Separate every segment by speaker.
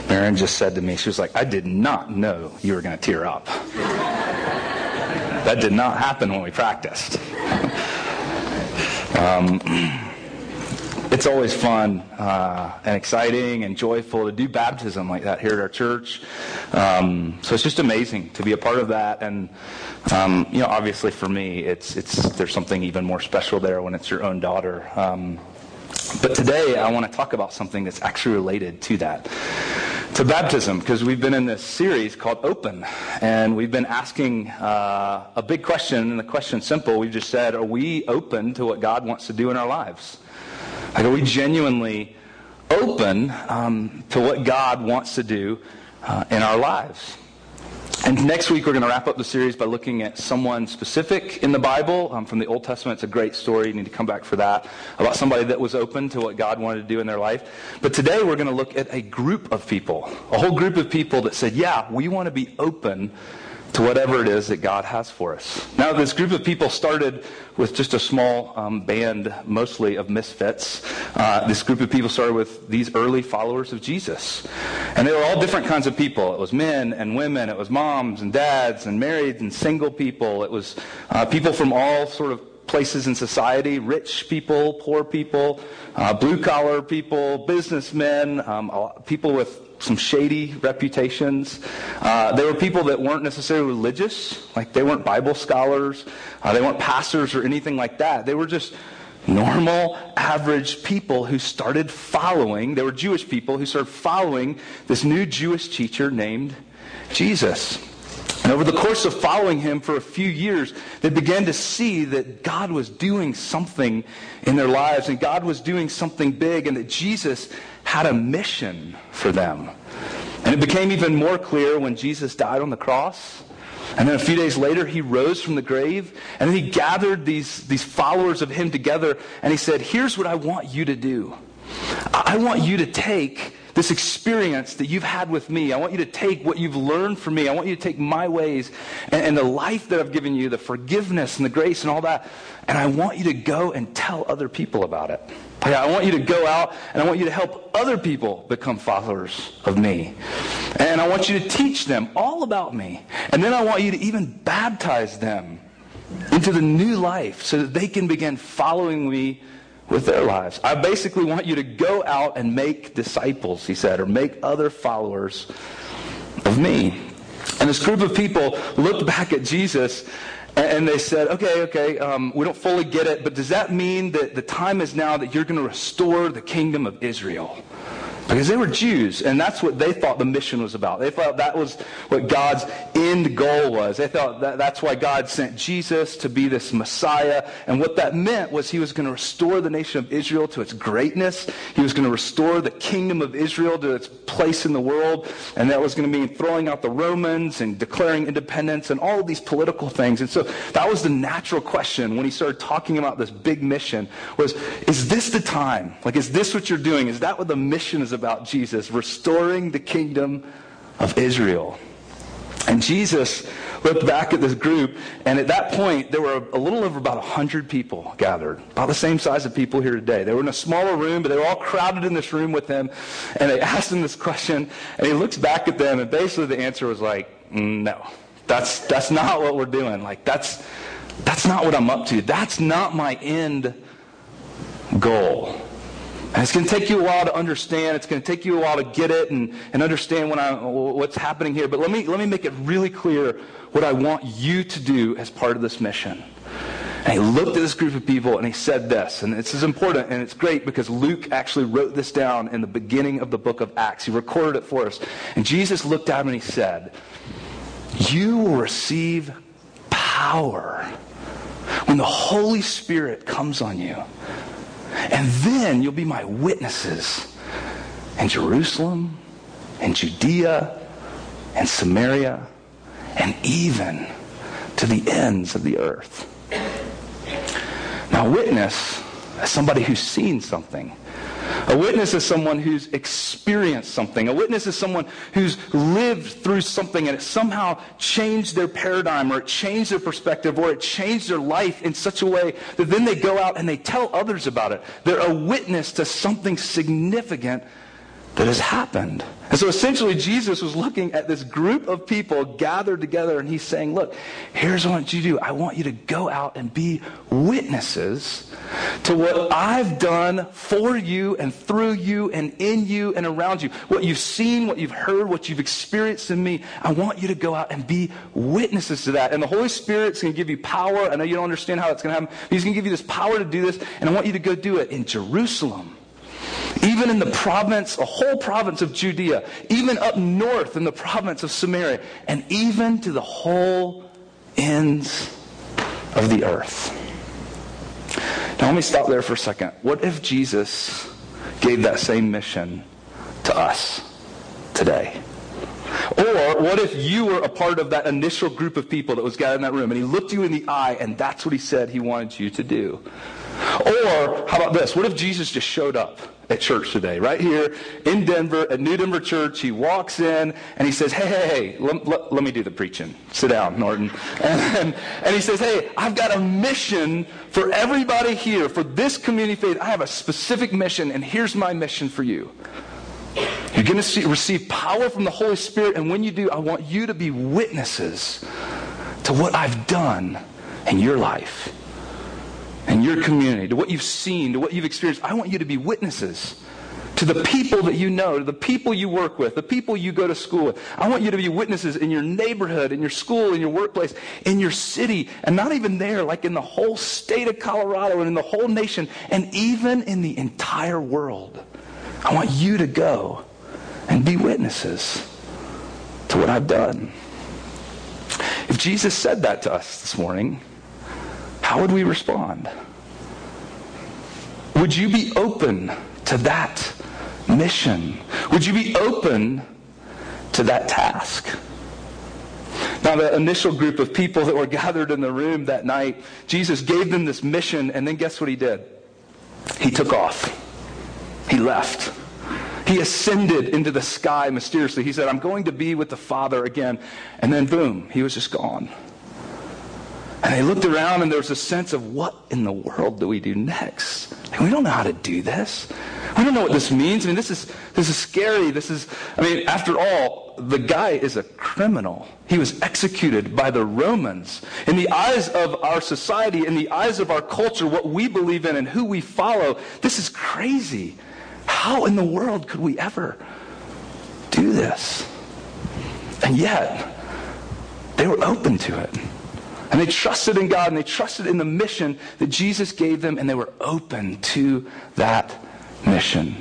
Speaker 1: Maren just said to me, she was like, I did not know you were going to tear up. That did not happen when we practiced. It's always fun and exciting and joyful to do baptism like that here at our church. So it's just amazing to be a part of that. And obviously for me, there's something even more special there when it's your own daughter. But today I want to talk about something that's actually related to that, to baptism, because we've been in this series called Open, and we've been asking a big question, and the question's simple. We've just said, are we open to what God wants to do in our lives? Like, are we genuinely open to what God wants to do in our lives? And next week we're going to wrap up the series by looking at someone specific in the Bible from the Old Testament. It's a great story. You need to come back for that, about somebody that was open to what God wanted to do in their life. But today we're going to look at a group of people, a whole group of people that said, yeah, we want to be open to whatever it is that God has for us. Now, this group of people started with just a small band, mostly of misfits. This group of people started with these early followers of Jesus. And they were all different kinds of people. It was men and women. It was moms and dads and married and single people. It was people from all sort of places in society, rich people, poor people, blue-collar people, businessmen, people with some shady reputations. They were people that weren't necessarily religious, like they weren't Bible scholars, they weren't pastors or anything like that. They were just normal, average people who started following, they were Jewish people who started following this new Jewish teacher named Jesus. And over the course of following him for a few years, they began to see that God was doing something in their lives, and God was doing something big, and that Jesus had a mission for them. And it became even more clear when Jesus died on the cross. And then a few days later, he rose from the grave, and then he gathered these followers of him together, and he said, here's what I want you to do. I want you to take this experience that you've had with me. I want you to take what you've learned from me. I want you to take my ways and the life that I've given you, the forgiveness and the grace and all that, and I want you to go and tell other people about it. I want you to go out and I want you to help other people become followers of me. And I want you to teach them all about me. And then I want you to even baptize them into the new life so that they can begin following me with their lives. I basically want you to go out and make disciples, he said, or make other followers of me. And this group of people looked back at Jesus and they said, okay, we don't fully get it, but does that mean that the time is now that you're going to restore the kingdom of Israel? Because they were Jews, and that's what they thought the mission was about. They thought that was what God's end goal was. They thought that's why God sent Jesus to be this Messiah. And what that meant was he was going to restore the nation of Israel to its greatness. He was going to restore the kingdom of Israel to its place in the world. And that was going to mean throwing out the Romans and declaring independence and all of these political things. And so that was the natural question when he started talking about this big mission was, is this the time? Like, is this what you're doing? Is that what the mission is about, Jesus? Restoring the kingdom of Israel. And Jesus looked back at this group, and at that point, there were a little over about 100 people gathered, about the same size of people here today. They were in a smaller room, but they were all crowded in this room with him, and they asked him this question, and he looks back at them, and basically the answer was like, no, that's not what we're doing. Like, that's not what I'm up to. That's not my end goal. And it's going to take you a while to understand. It's going to take you a while to get it and understand what's happening here. But let me make it really clear what I want you to do as part of this mission. And he looked at this group of people and he said this. And this is important and it's great because Luke actually wrote this down in the beginning of the book of Acts. He recorded it for us. And Jesus looked at him and he said, you will receive power when the Holy Spirit comes on you. And then you'll be my witnesses in Jerusalem, and Judea, and Samaria, and even to the ends of the earth. Now, witness is somebody who's seen something. A witness is someone who's experienced something. A witness is someone who's lived through something and it somehow changed their paradigm or it changed their perspective or it changed their life in such a way that then they go out and they tell others about it. They're a witness to something significant that has happened. And so essentially Jesus was looking at this group of people gathered together, and he's saying, look, here's what I want you to do. I want you to go out and be witnesses to what I've done for you and through you and in you and around you. What you've seen, what you've heard, what you've experienced in me. I want you to go out and be witnesses to that. And the Holy Spirit's going to give you power. I know you don't understand how it's going to happen. He's going to give you this power to do this, and I want you to go do it in Jerusalem. Even in the province, a whole province of Judea, even up north in the province of Samaria, and even to the whole ends of the earth. Now let me stop there for a second. What if Jesus gave that same mission to us today? Or what if you were a part of that initial group of people that was gathered in that room, and he looked you in the eye, and that's what he said he wanted you to do? Or how about this? What if Jesus just showed up at church today, right here in Denver, at New Denver Church? He walks in and he says, hey, let me do the preaching. Sit down, Norton. And he says, hey, I've got a mission for everybody here, for this community faith. I have a specific mission, and here's my mission for you. You're going to receive power from the Holy Spirit, and when you do, I want you to be witnesses to what I've done in your life, in your community, to what you've seen, to what you've experienced. I want you to be witnesses to the people that you know, to the people you work with, the people you go to school with. I want you to be witnesses in your neighborhood, in your school, in your workplace, in your city, and not even there, like in the whole state of Colorado and in the whole nation, and even in the entire world. I want you to go and be witnesses to what I've done. If Jesus said that to us this morning, how would we respond? Would you be open to that mission? Would you be open to that task? Now, the initial group of people that were gathered in the room that night, Jesus gave them this mission, and then guess what he did? He took off. He left. He ascended into the sky mysteriously. He said, I'm going to be with the Father again. And then boom, he was just gone. And they looked around, and there was a sense of, what in the world do we do next? And we don't know how to do this. We don't know what this means. I mean, this is scary. After all, the guy is a criminal. He was executed by the Romans. In the eyes of our society, in the eyes of our culture, what we believe in and who we follow, this is crazy. How in the world could we ever do this? And yet, they were open to it. And they trusted in God, and they trusted in the mission that Jesus gave them, and they were open to that mission.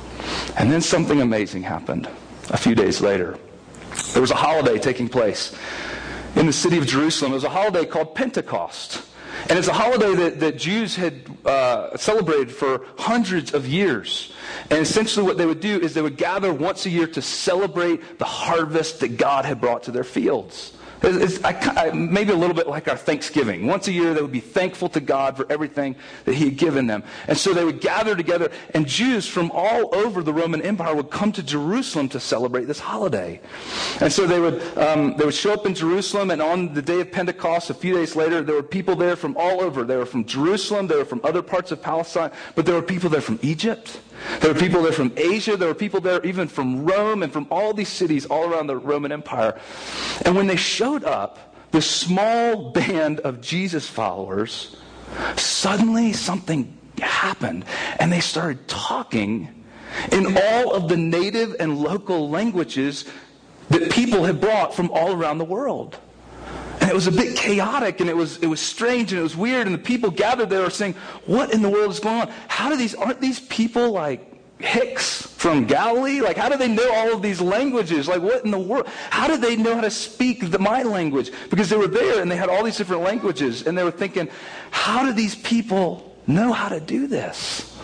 Speaker 1: And then something amazing happened a few days later. There was a holiday taking place in the city of Jerusalem. It was a holiday called Pentecost. And it's a holiday that Jews had celebrated for hundreds of years. And essentially what they would do is they would gather once a year to celebrate the harvest that God had brought to their fields. It's maybe a little bit like our Thanksgiving. Once a year they would be thankful to God for everything that he had given them. And so they would gather together, and Jews from all over the Roman Empire would come to Jerusalem to celebrate this holiday. And so they would show up in Jerusalem, and on the day of Pentecost, a few days later, there were people there from all over. They were from Jerusalem, they were from other parts of Palestine, but there were people there from Egypt. There were people there from Asia. There were people there even from Rome and from all these cities all around the Roman Empire. And when they showed up, this small band of Jesus followers, suddenly something happened. And they started talking in all of the native and local languages that people had brought from all around the world. And it was a bit chaotic, and it was strange, and it was weird, and the people gathered there were saying, what in the world is going on? Aren't these people like Hicks from Galilee? Like, how do they know all of these languages? Like, what in the world? How did they know how to speak my language? Because they were there, and they had all these different languages, and they were thinking, how do these people know how to do this?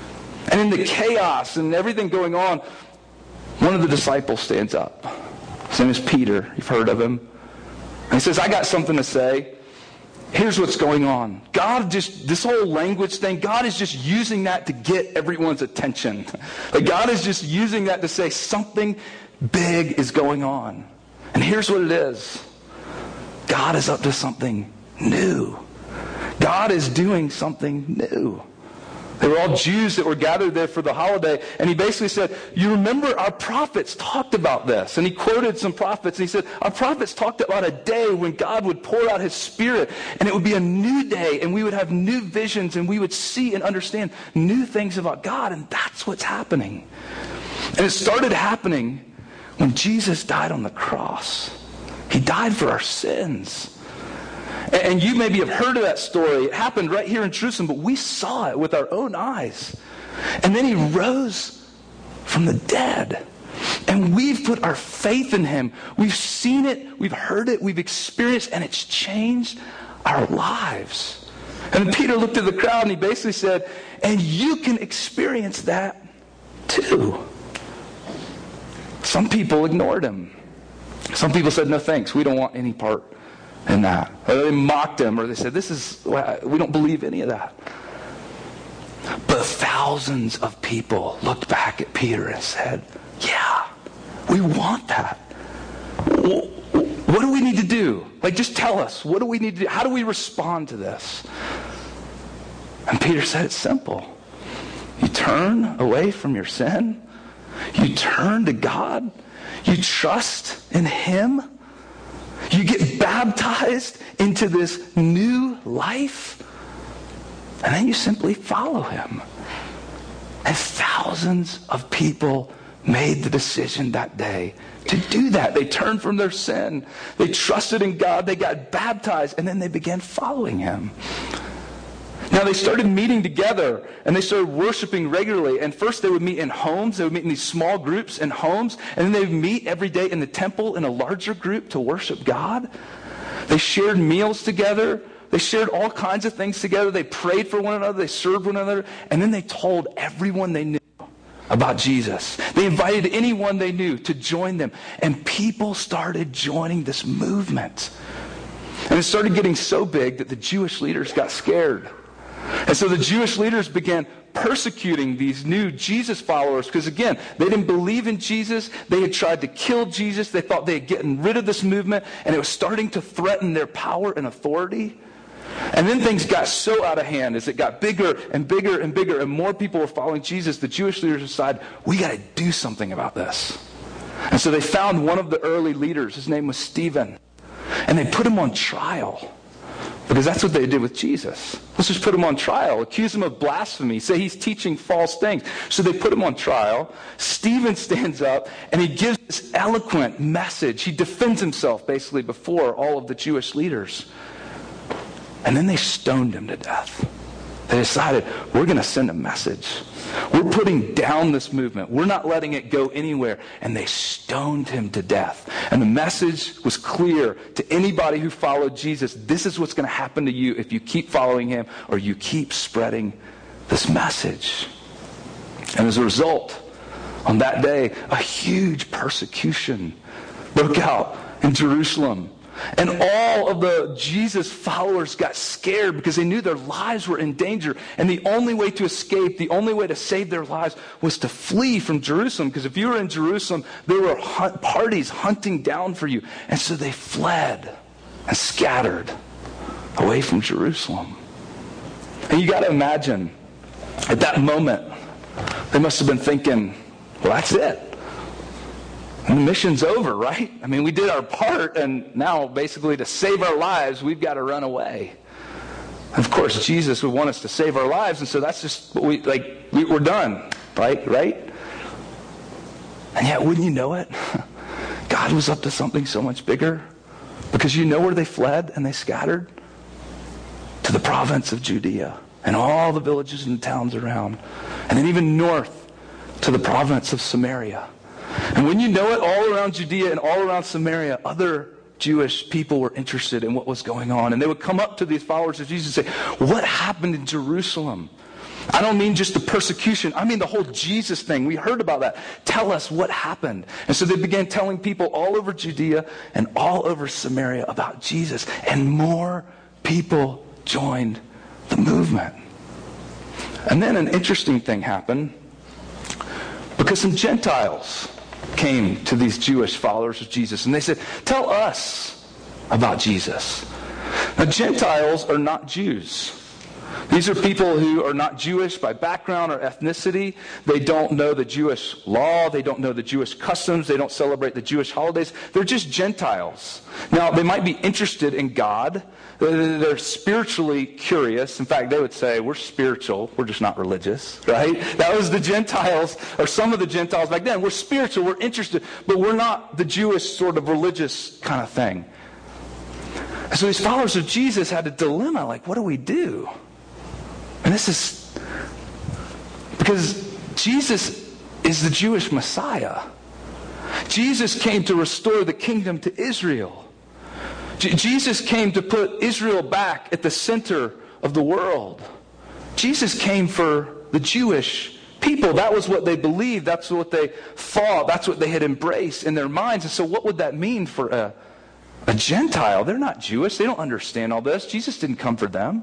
Speaker 1: And in the chaos and everything going on, one of the disciples stands up. His name is Peter. You've heard of him. And he says, I got something to say. Here's what's going on. This whole language thing, God is just using that to get everyone's attention. Like, God is just using that to say something big is going on. And here's what it is. God is up to something new. God is doing something new. They were all Jews that were gathered there for the holiday. And he basically said, you remember our prophets talked about this. And he quoted some prophets. And he said, our prophets talked about a day when God would pour out his Spirit. And it would be a new day. And we would have new visions. And we would see and understand new things about God. And that's what's happening. And it started happening when Jesus died on the cross. He died for our sins. And you maybe have heard of that story. It happened right here in Jerusalem, but we saw it with our own eyes. And then he rose from the dead. And we've put our faith in him. We've seen it, we've heard it, we've experienced, and it's changed our lives. And then Peter looked at the crowd and he basically said, and you can experience that too. Some people ignored him. Some people said, no thanks, we don't want any part in that. Or they mocked him, or they said, we don't believe any of that. But thousands of people looked back at Peter and said, yeah, we want that. What do we need to do? Just tell us, what do we need to do? How do we respond to this? And Peter said, it's simple. You turn away from your sin. You turn to God. You trust in him. You get baptized into this new life, and then you simply follow him. And thousands of people made the decision that day to do that. They turned from their sin. They trusted in God. They got baptized, and then they began following him. Now, they started meeting together, and they started worshiping regularly. And first, they would meet in homes. They would meet in these small groups in homes. And then they would meet every day in the temple in a larger group to worship God. They shared meals together. They shared all kinds of things together. They prayed for one another. They served one another. And then they told everyone they knew about Jesus. They invited anyone they knew to join them. And people started joining this movement. And it started getting so big that the Jewish leaders got scared. And so the Jewish leaders began persecuting these new Jesus followers because, again, they didn't believe in Jesus. They had tried to kill Jesus. They thought they had gotten rid of this movement, and it was starting to threaten their power and authority. And then things got so out of hand as it got bigger and bigger and bigger, and more people were following Jesus. The Jewish leaders decided, we got to do something about this. And so they found one of the early leaders. His name was Stephen. And they put him on trial. Because that's what they did with Jesus. Let's just put him on trial, accuse him of blasphemy, say he's teaching false things. So they put him on trial. Stephen stands up and he gives this eloquent message. He defends himself basically before all of the Jewish leaders. And then they stoned him to death. They decided, we're going to send a message. We're putting down this movement. We're not letting it go anywhere. And they stoned him to death. And the message was clear to anybody who followed Jesus. This is what's going to happen to you if you keep following him or you keep spreading this message. And as a result, on that day, a huge persecution broke out in Jerusalem. And all of the Jesus followers got scared because they knew their lives were in danger. And the only way to escape, the only way to save their lives was to flee from Jerusalem. Because if you were in Jerusalem, there were parties hunting down for you. And so they fled and scattered away from Jerusalem. And you got to imagine, at that moment, they must have been thinking, well, that's it. And the mission's over, right? I mean, we did our part, and now basically to save our lives, we've got to run away. And of course, Jesus would want us to save our lives, and so that's just what we're done, right? And yet, wouldn't you know it? God was up to something so much bigger. Because you know where they fled and they scattered? To the province of Judea and all the villages and towns around. And then even north to the province of Samaria. And when you know it, all around Judea and all around Samaria, other Jewish people were interested in what was going on. And they would come up to these followers of Jesus and say, what happened in Jerusalem? I don't mean just the persecution. I mean the whole Jesus thing. We heard about that. Tell us what happened. And so they began telling people all over Judea and all over Samaria about Jesus. And more people joined the movement. And then an interesting thing happened. Because some Gentiles came to these Jewish followers of Jesus. And they said, tell us about Jesus. Now, Gentiles are not Jews. These are people who are not Jewish by background or ethnicity. They don't know the Jewish law. They don't know the Jewish customs. They don't celebrate the Jewish holidays. They're just Gentiles. Now, they might be interested in God. They're spiritually curious. In fact, they would say, we're spiritual. We're just not religious, right? That was the Gentiles, or some of the Gentiles back then. We're spiritual. We're interested. But we're not the Jewish sort of religious kind of thing. So these followers of Jesus had a dilemma. Like, what do we do? And this is because Jesus is the Jewish Messiah. Jesus came to restore the kingdom to Israel. Jesus came to put Israel back at the center of the world. Jesus came for the Jewish people. That was what they believed. That's what they thought. That's what they had embraced in their minds. And so what would that mean for a Gentile? They're not Jewish. They don't understand all this. Jesus didn't come for them.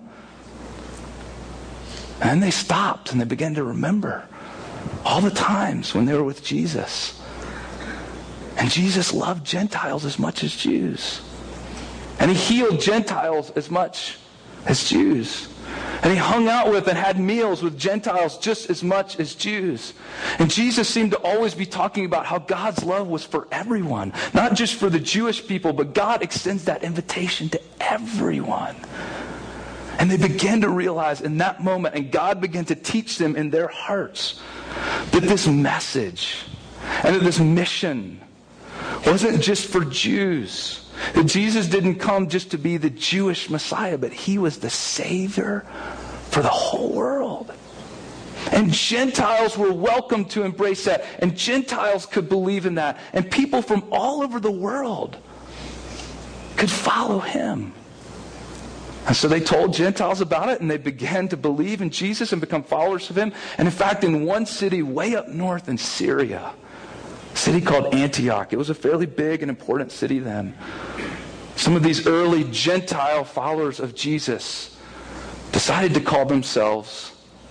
Speaker 1: And then they stopped and they began to remember all the times when they were with Jesus. And Jesus loved Gentiles as much as Jews. And he healed Gentiles as much as Jews. And he hung out with and had meals with Gentiles just as much as Jews. And Jesus seemed to always be talking about how God's love was for everyone. Not just for the Jewish people, but God extends that invitation to everyone. And they began to realize in that moment, and God began to teach them in their hearts, that this message and that this mission wasn't just for Jews. That Jesus didn't come just to be the Jewish Messiah, but he was the Savior for the whole world. And Gentiles were welcome to embrace that. And Gentiles could believe in that. And people from all over the world could follow him. And so they told Gentiles about it, and they began to believe in Jesus and become followers of him. And in fact, in one city way up north in Syria, a city called Antioch, it was a fairly big and important city then. Some of these early Gentile followers of Jesus decided to call themselves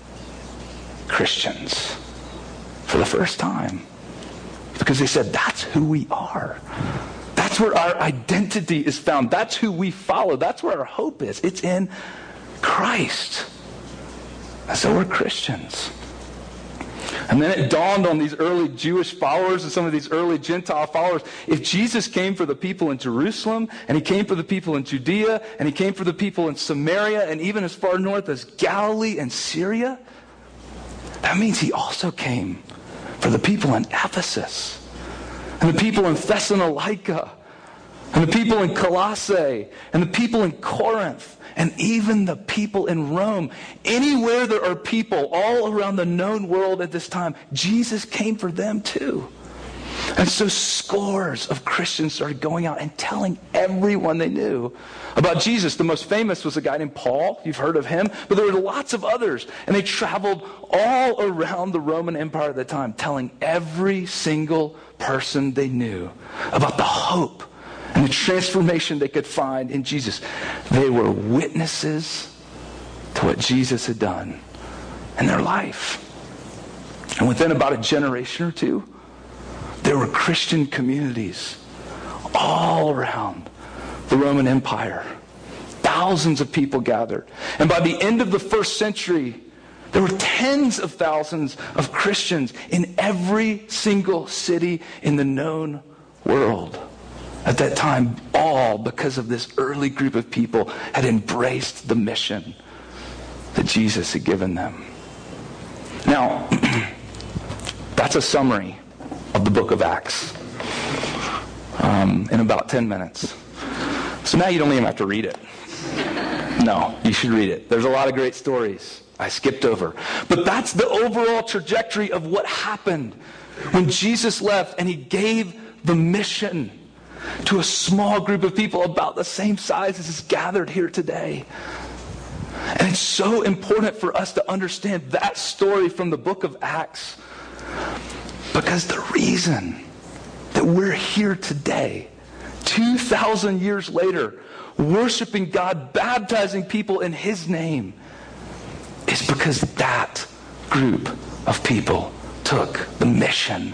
Speaker 1: Christians for the first time. Because they said, that's who we are. That's where our identity is found. That's who we follow. That's where our hope is. It's in Christ. And so we're Christians. And then it dawned on these early Jewish followers and some of these early Gentile followers, if Jesus came for the people in Jerusalem, and he came for the people in Judea, and he came for the people in Samaria, and even as far north as Galilee and Syria, that means he also came for the people in Ephesus, and the people in Thessalonica, and the people in Colossae, and the people in Corinth, and even the people in Rome. Anywhere there are people all around the known world at this time, Jesus came for them too. And so scores of Christians started going out and telling everyone they knew about Jesus. The most famous was a guy named Paul. You've heard of him. But there were lots of others. And they traveled all around the Roman Empire at the time, telling every single person they knew about the hope and the transformation they could find in Jesus. They were witnesses to what Jesus had done in their life. And within about a generation or two, there were Christian communities all around the Roman Empire. Thousands of people gathered. And by the end of the first century, there were tens of thousands of Christians in every single city in the known world. At that time, all because of this early group of people had embraced the mission that Jesus had given them. Now, that's a summary of the book of Acts in about 10 minutes. So now you don't even have to read it. No, you should read it. There's a lot of great stories I skipped over. But that's the overall trajectory of what happened when Jesus left and he gave the mission to a small group of people about the same size as is gathered here today. And it's so important for us to understand that story from the book of Acts, because the reason that we're here today, 2,000 years later, worshiping God, baptizing people in his name, is because that group of people took the mission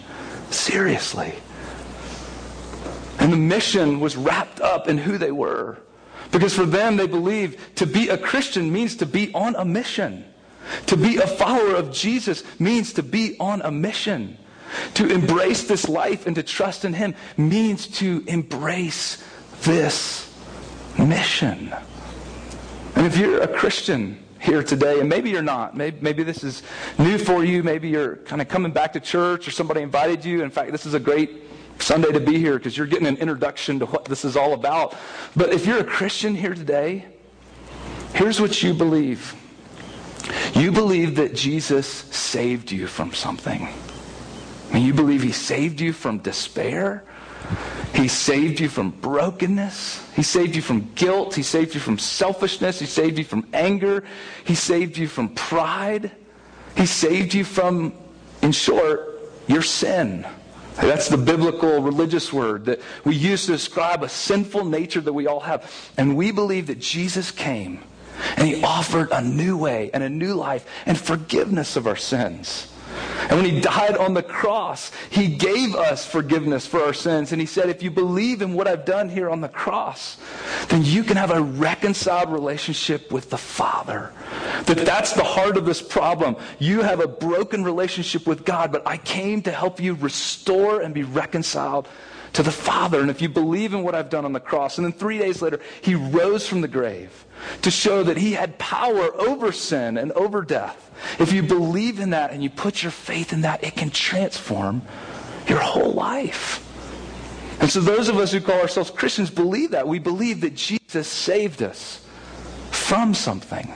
Speaker 1: seriously. And the mission was wrapped up in who they were. Because for them, they believe to be a Christian means to be on a mission. To be a follower of Jesus means to be on a mission. To embrace this life and to trust in Him means to embrace this mission. And if you're a Christian here today, and maybe you're not, maybe this is new for you, maybe you're kind of coming back to church or somebody invited you. In fact, this is a great Sunday to be here because you're getting an introduction to what this is all about. But if you're a Christian here today, here's what you believe. You believe that Jesus saved you from something. I mean, you believe He saved you from despair. He saved you from brokenness. He saved you from guilt. He saved you from selfishness. He saved you from anger. He saved you from pride. He saved you from, in short, your sin. That's the biblical religious word that we use to describe a sinful nature that we all have. And we believe that Jesus came and He offered a new way and a new life and forgiveness of our sins. And when He died on the cross, He gave us forgiveness for our sins. And He said, if you believe in what I've done here on the cross, then you can have a reconciled relationship with the Father. That's the heart of this problem. You have a broken relationship with God, but I came to help you restore and be reconciled to the Father. And if you believe in what I've done on the cross, and then 3 days later, He rose from the grave to show that He had power over sin and over death. If you believe in that and you put your faith in that, it can transform your whole life. And so those of us who call ourselves Christians believe that. We believe that Jesus saved us from something.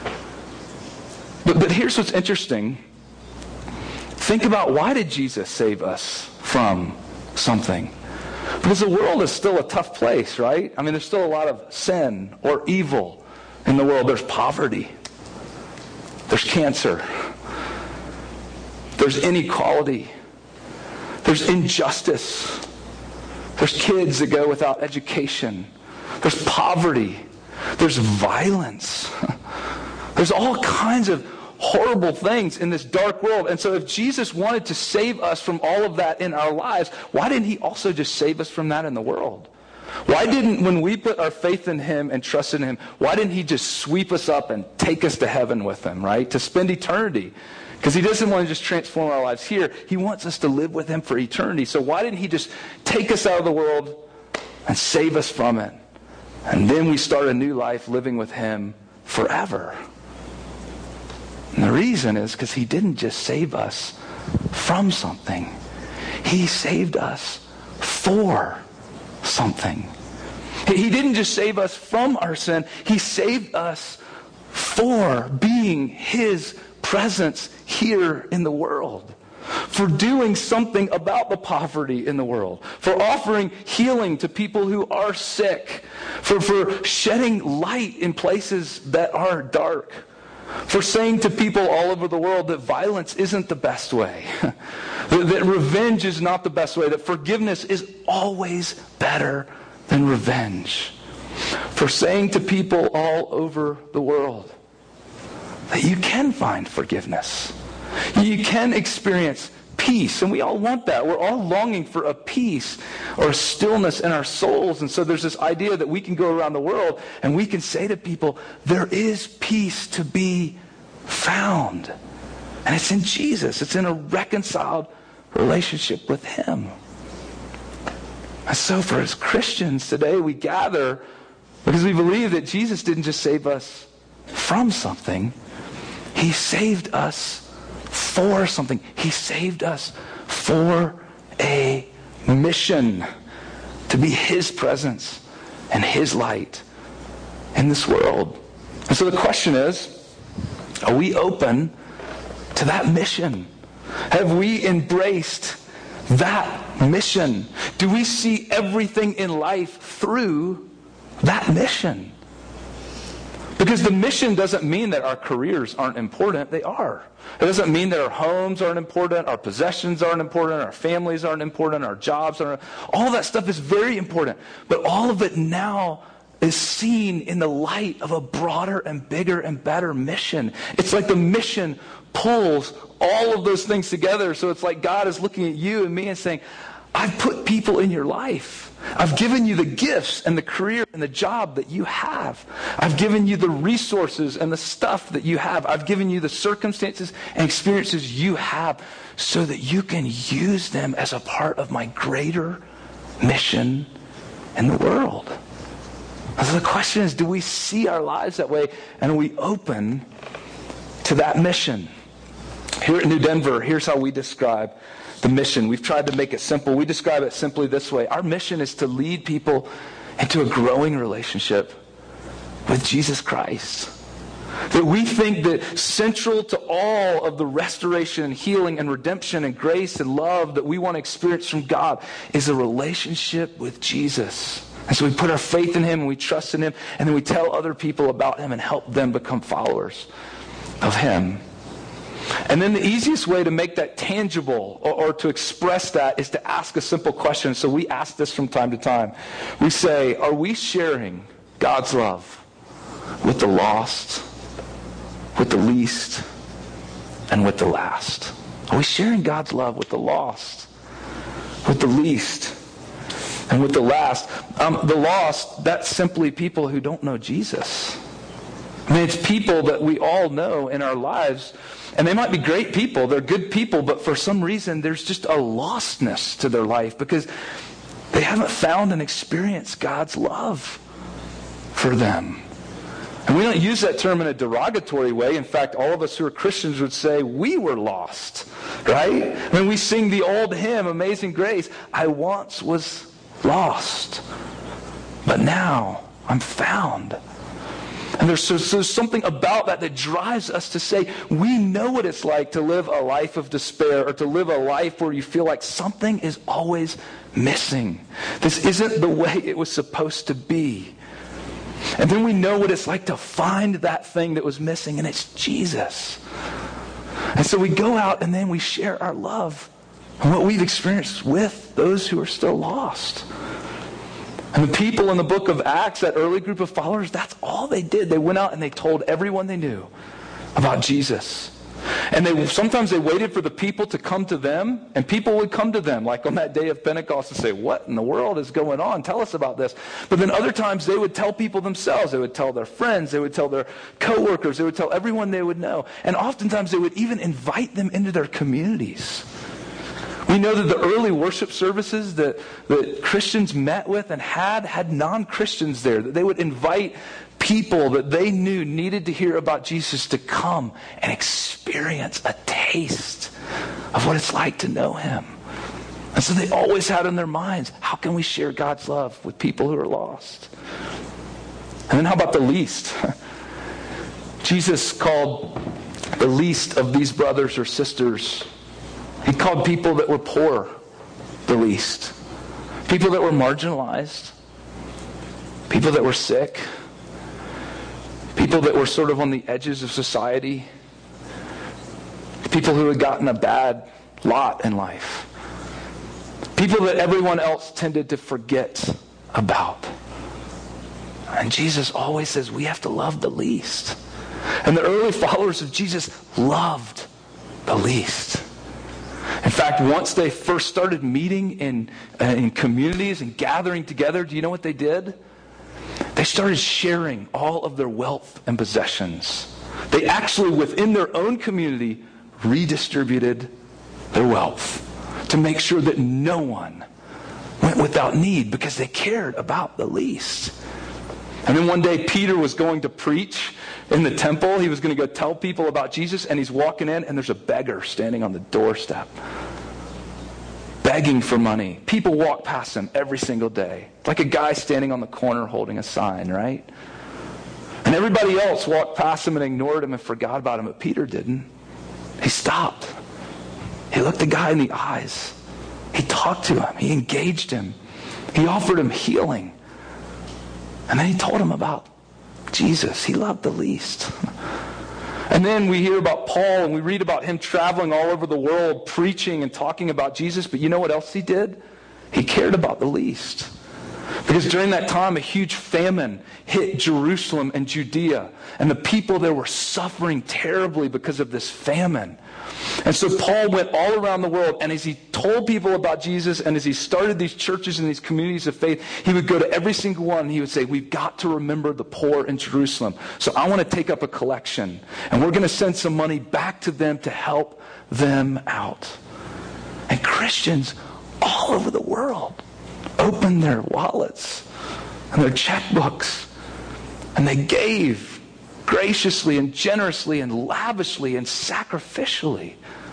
Speaker 1: But here's what's interesting. Think about, why did Jesus save us from something? Because the world is still a tough place, right? I mean, there's still a lot of sin or evil in the world. There's poverty. There's cancer. There's inequality. There's injustice. There's kids that go without education. There's poverty. There's violence. There's all kinds of horrible things in this dark world. And so if Jesus wanted to save us from all of that in our lives, why didn't He also just save us from that in the world? Why didn't, when we put our faith in Him and trust in Him, why didn't He just sweep us up and take us to heaven with Him, right? To spend eternity. Because He doesn't want to just transform our lives here. He wants us to live with Him for eternity. So why didn't He just take us out of the world and save us from it? And then we start a new life living with Him forever. And the reason is because He didn't just save us from something. He saved us for something. He didn't just save us from our sin. He saved us for being His presence here in the world. For doing something about the poverty in the world. For offering healing to people who are sick. For shedding light in places that are dark. For saying to people all over the world that violence isn't the best way. That revenge is not the best way. That forgiveness is always better than revenge. For saying to people all over the world that you can find forgiveness. You can experience peace. And we all want that. We're all longing for a peace or a stillness in our souls. And so there's this idea that we can go around the world and we can say to people, there is peace to be found. And it's in Jesus. It's in a reconciled relationship with Him. And so for us Christians today, we gather because we believe that Jesus didn't just save us from something. He saved us for something. He saved us for a mission to be His presence and His light in this world. And so the question is, are we open to that mission? Have we embraced that mission? Do we see everything in life through that mission? Because the mission doesn't mean that our careers aren't important. They are. It doesn't mean that our homes aren't important, our possessions aren't important, our families aren't important, our jobs aren't. All that stuff is very important. But all of it now is seen in the light of a broader and bigger and better mission. It's like the mission pulls all of those things together. So it's like God is looking at you and me and saying, I've put people in your life. I've given you the gifts and the career and the job that you have. I've given you the resources and the stuff that you have. I've given you the circumstances and experiences you have so that you can use them as a part of my greater mission in the world. So the question is, do we see our lives that way, and are we open to that mission? Here at New Denver, here's how we describe the mission. We've tried to make it simple. We describe it simply this way. Our mission is to lead people into a growing relationship with Jesus Christ. That we think that central to all of the restoration and healing and redemption and grace and love that we want to experience from God is a relationship with Jesus. And so we put our faith in Him and we trust in Him, and then we tell other people about Him and help them become followers of Him. And then the easiest way to make that tangible or to express that is to ask a simple question. So we ask this from time to time. We say, are we sharing God's love with the lost, with the least, and with the last? Are we sharing God's love with the lost, with the least, and with the last? The lost, that's simply people who don't know Jesus. I mean, it's people that we all know in our lives, and they might be great people, they're good people, but for some reason there's just a lostness to their life because they haven't found and experienced God's love for them. And we don't use that term in a derogatory way. In fact, all of us who are Christians would say we were lost, right? I mean, we sing the old hymn, Amazing Grace, I once was lost, but now I'm found. And there's something about that drives us to say, we know what it's like to live a life of despair or to live a life where you feel like something is always missing. This isn't the way it was supposed to be. And then we know what it's like to find that thing that was missing, and it's Jesus. And so we go out and then we share our love and what we've experienced with those who are still lost. And the people in the book of Acts, that early group of followers, that's all they did. They went out and they told everyone they knew about Jesus. And sometimes they waited for the people to come to them, and people would come to them, like on that day of Pentecost, and say, what in the world is going on? Tell us about this. But then other times they would tell people themselves. They would tell their friends. They would tell their coworkers. They would tell everyone they would know. And oftentimes they would even invite them into their communities. We know that the early worship services that Christians met with and had non-Christians there. That they would invite people that they knew needed to hear about Jesus to come and experience a taste of what it's like to know Him. And so they always had in their minds, how can we share God's love with people who are lost? And then how about the least? Jesus called the least of these brothers or sisters, He called people that were poor the least. People that were marginalized. People that were sick. People that were sort of on the edges of society. People who had gotten a bad lot in life. People that everyone else tended to forget about. And Jesus always says we have to love the least. And the early followers of Jesus loved the least. In fact, once they first started meeting in communities and gathering together, do you know what they did? They started sharing all of their wealth and possessions. They actually, within their own community, redistributed their wealth to make sure that no one went without need because they cared about the least. And then one day Peter was going to preach in the temple. He was going to go tell people about Jesus, and he's walking in and there's a beggar standing on the doorstep begging for money. People walk past him every single day. Like a guy standing on the corner holding a sign, right? And everybody else walked past him and ignored him and forgot about him, but Peter didn't. He stopped. He looked the guy in the eyes. He talked to him. He engaged him. He offered him healing. And then he told him about Jesus. He loved the least. And then we hear about Paul and we read about him traveling all over the world, preaching and talking about Jesus. But you know what else he did? He cared about the least. Because during that time, a huge famine hit Jerusalem and Judea. And the people there were suffering terribly because of this famine. And so Paul went all around the world, and as he told people about Jesus, and as he started these churches and these communities of faith, he would go to every single one, and he would say, we've got to remember the poor in Jerusalem. So I want to take up a collection, and we're going to send some money back to them to help them out. And Christians all over the world opened their wallets and their checkbooks, and they gave graciously and generously and lavishly and sacrificially.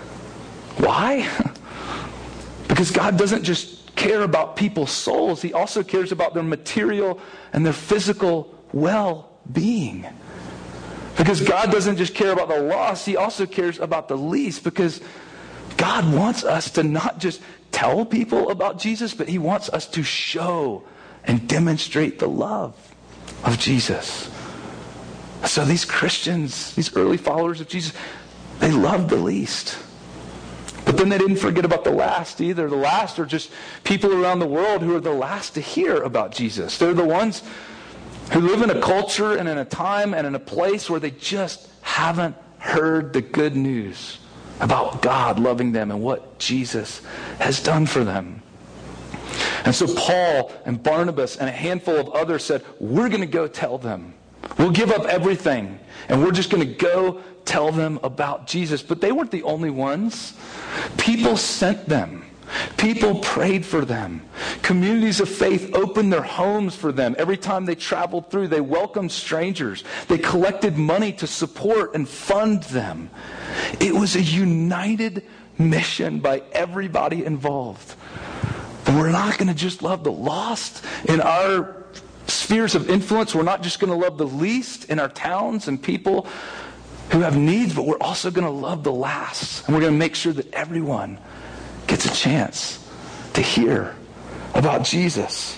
Speaker 1: Why? Because God doesn't just care about people's souls. He also cares about their material and their physical well-being. Because God doesn't just care about the lost, He also cares about the least. Because God wants us to not just tell people about Jesus, but He wants us to show and demonstrate the love of Jesus. So these Christians, these early followers of Jesus, they loved the least. But then they didn't forget about the last either. The last are just people around the world who are the last to hear about Jesus. They're the ones who live in a culture and in a time and in a place where they just haven't heard the good news about God loving them and what Jesus has done for them. And so Paul and Barnabas and a handful of others said, we're going to go tell them. We'll give up everything, and we're just going to go tell them about Jesus. But they weren't the only ones. People sent them. People prayed for them. Communities of faith opened their homes for them. Every time they traveled through, they welcomed strangers. They collected money to support and fund them. It was a united mission by everybody involved. And we're not going to just love the lost in our spheres of influence. We're not just going to love the least in our towns and people who have needs, but we're also going to love the last. And we're going to make sure that everyone gets a chance to hear about Jesus.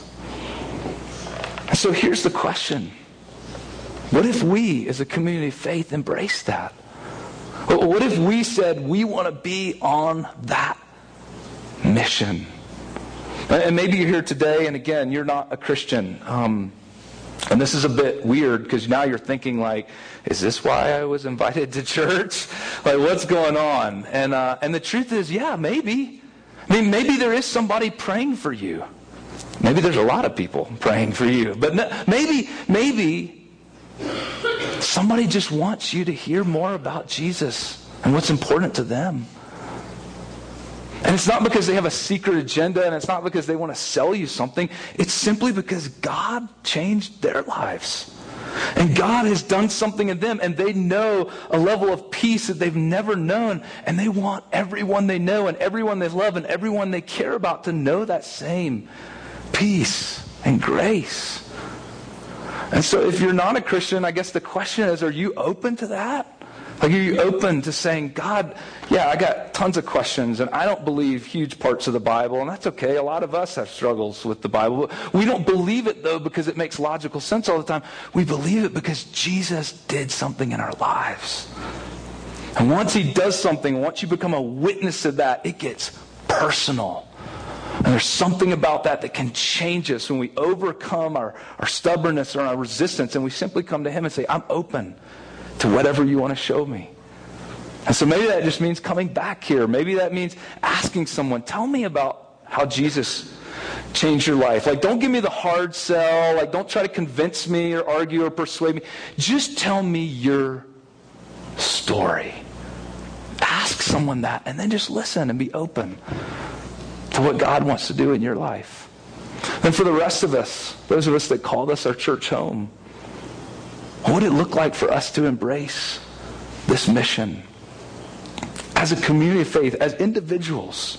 Speaker 1: And so here's the question. What if we, as a community of faith, embrace that? What if we said we want to be on that mission? And maybe you're here today, and again, you're not a Christian. And this is a bit weird, because now you're thinking like, is this why I was invited to church? Like, what's going on? And the truth is, yeah, maybe. I mean, maybe there is somebody praying for you. Maybe there's a lot of people praying for you. But maybe somebody just wants you to hear more about Jesus and what's important to them. And it's not because they have a secret agenda, and it's not because they want to sell you something. It's simply because God changed their lives. And God has done something in them, and they know a level of peace that they've never known. And they want everyone they know and everyone they love and everyone they care about to know that same peace and grace. And so if you're not a Christian, I guess the question is, are you open to that? Like, are you open to saying, God, yeah, I got tons of questions, and I don't believe huge parts of the Bible, and that's okay. A lot of us have struggles with the Bible. We don't believe it, though, because it makes logical sense all the time. We believe it because Jesus did something in our lives. And once He does something, once you become a witness of that, it gets personal. And there's something about that can change us when we overcome our stubbornness or our resistance, and we simply come to Him and say, I'm open to whatever you want to show me. And so maybe that just means coming back here. Maybe that means asking someone, tell me about how Jesus changed your life. Like, don't give me the hard sell. Like, don't try to convince me or argue or persuade me. Just tell me your story. Ask someone that, and then just listen and be open to what God wants to do in your life. And for the rest of us, those of us that called us our church home, what would it look like for us to embrace this mission as a community of faith, as individuals?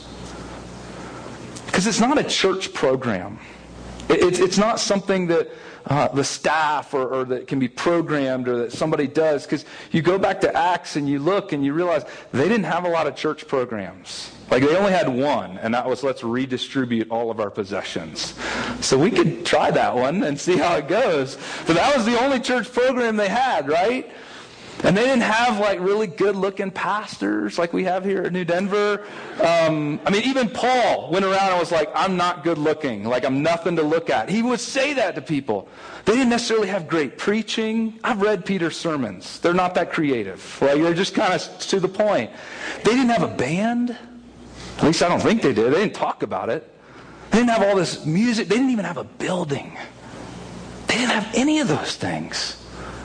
Speaker 1: Because it's not a church program. It's not something that the staff or that can be programmed or that somebody does. Because you go back to Acts and you look and you realize they didn't have a lot of church programs. Like, they only had one, and that was, let's redistribute all of our possessions. So we could try that one and see how it goes. But that was the only church program they had, right? And they didn't have like really good looking pastors like we have here at New Denver. Even Paul went around and was like, I'm not good looking. Like, I'm nothing to look at. He would say that to people. They didn't necessarily have great preaching. I've read Peter's sermons. They're not that creative. Like, they're just kind of to the point. They didn't have a band. At least I don't think they did. They didn't talk about it. They didn't have all this music. They didn't even have a building. They didn't have any of those things.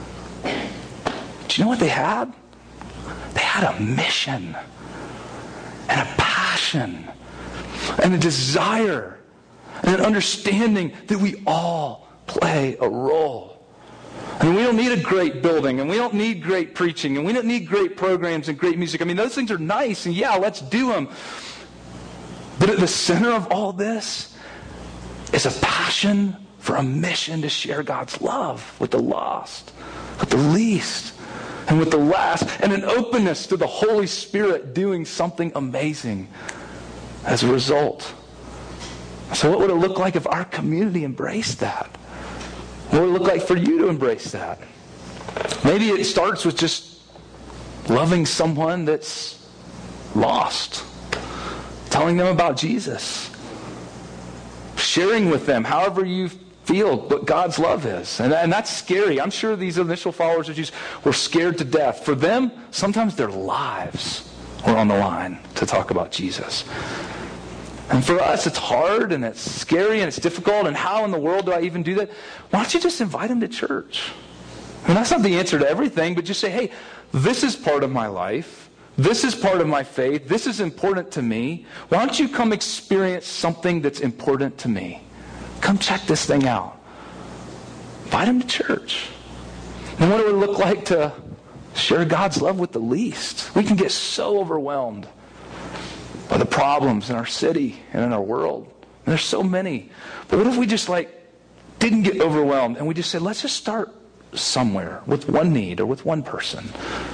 Speaker 1: Do you know what they had? They had a mission and a passion and a desire and an understanding that we all play a role. I mean, we don't need a great building, and we don't need great preaching, and we don't need great programs and great music. I mean, those things are nice, and yeah, let's do them. But at the center of all this is a passion for a mission to share God's love with the lost, with the least, and with the last, and an openness to the Holy Spirit doing something amazing as a result. So what would it look like if our community embraced that? What would it look like for you to embrace that? Maybe it starts with just loving someone that's lost, telling them about Jesus, sharing with them however you feel what God's love is. And that's scary. I'm sure these initial followers of Jesus were scared to death. For them, sometimes their lives were on the line to talk about Jesus. And for us, it's hard and it's scary and it's difficult. And how in the world do I even do that? Why don't you just invite them to church? I mean, that's not the answer to everything, but just say, hey, this is part of my life. This is part of my faith. This is important to me. Why don't you come experience something that's important to me? Come check this thing out. Invite them to church. And what it would look like to share God's love with the least. We can get so overwhelmed by the problems in our city and in our world. And there's so many. But what if we just didn't get overwhelmed and we just said, let's just start somewhere with one need or with one person.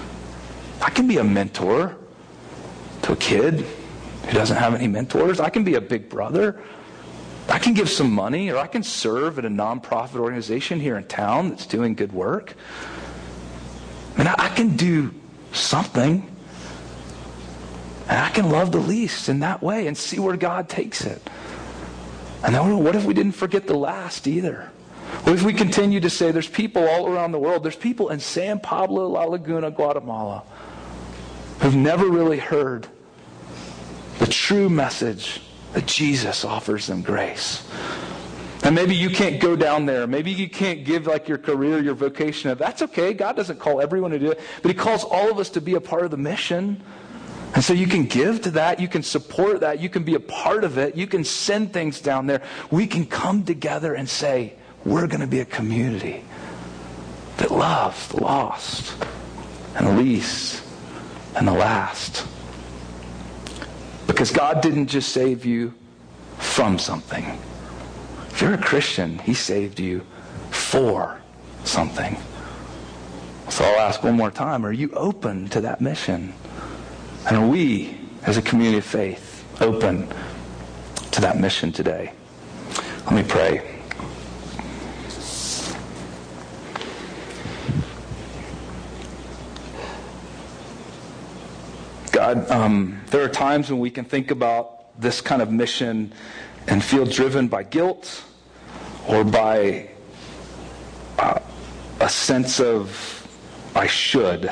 Speaker 1: I can be a mentor to a kid who doesn't have any mentors. I can be a big brother. I can give some money, or I can serve at a nonprofit organization here in town that's doing good work. And I can do something. And I can love the least in that way and see where God takes it. And then what if we didn't forget the last either? What if we continue to say there's people all around the world, there's people in San Pablo, La Laguna, Guatemala, who've never really heard the true message that Jesus offers them grace. And maybe you can't go down there. Maybe you can't give your career, your vocation. That's okay. God doesn't call everyone to do it. But He calls all of us to be a part of the mission. And so you can give to that. You can support that. You can be a part of it. You can send things down there. We can come together and say, we're going to be a community that loves the lost and the least and the last. Because God didn't just save you from something. If you're a Christian, He saved you for something. So I'll ask one more time, are you open to that mission? And are we, as a community of faith, open to that mission today? Let me pray. God, there are times when we can think about this kind of mission and feel driven by guilt or by a sense of I should.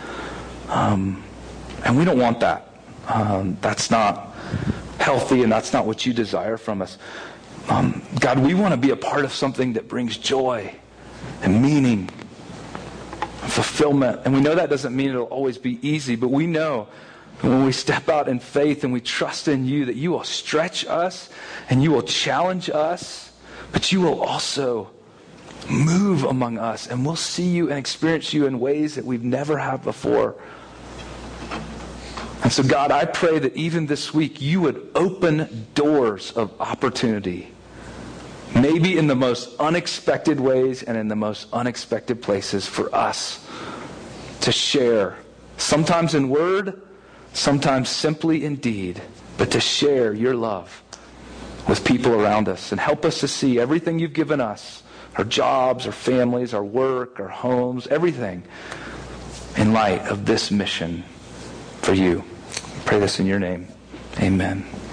Speaker 1: And we don't want that. That's not healthy, and that's not what you desire from us. God, we want to be a part of something that brings joy and meaning and fulfillment. And we know that doesn't mean it'll always be easy, but we know when we step out in faith and we trust in you that you will stretch us and you will challenge us, but you will also move among us, and we'll see you and experience you in ways that we've never had before. And so, God, I pray that even this week you would open doors of opportunity, maybe in the most unexpected ways and in the most unexpected places for us to share, sometimes in word, sometimes simply in deed, but to share your love with people around us and help us to see everything you've given us, our jobs, our families, our work, our homes, everything, in light of this mission for you. I pray this in your name. Amen.